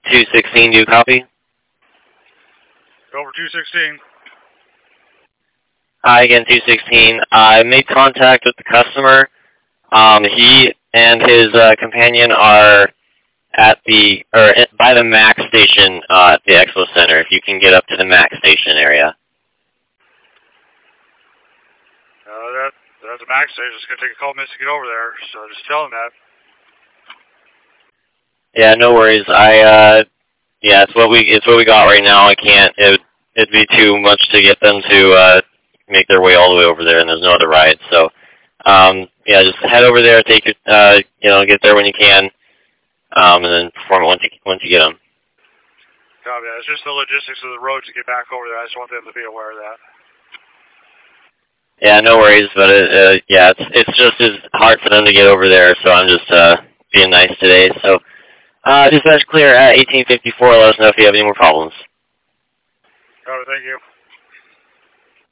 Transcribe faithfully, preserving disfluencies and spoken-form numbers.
two sixteen, do you copy? Over two sixteen. Hi again, two sixteen. I made contact with the customer. Um, he and his uh, companion are at the, or by the Mac station uh, at the Expo Center, if you can get up to the Mac station area. Uh, that, that's a Mac station. It's going to take a couple minutes to get over there, so just tell them that. Yeah, no worries. I, uh, yeah, it's what we, it's what we got right now. I can't, it would, it'd be too much to get them to, uh, make their way all the way over there, and there's no other ride, so, um, yeah, just head over there, take your, uh, you know, get there when you can, um, and then perform it once you, once you get them. Copy that. It's just the logistics of the road to get back over there. I just want them to be aware of that. Yeah, no worries, but, it, uh, yeah, it's, it's just as hard for them to get over there, so I'm just, uh, being nice today, so, uh, dispatch clear at eighteen fifty-four, let us know if you have any more problems. Copy, thank you.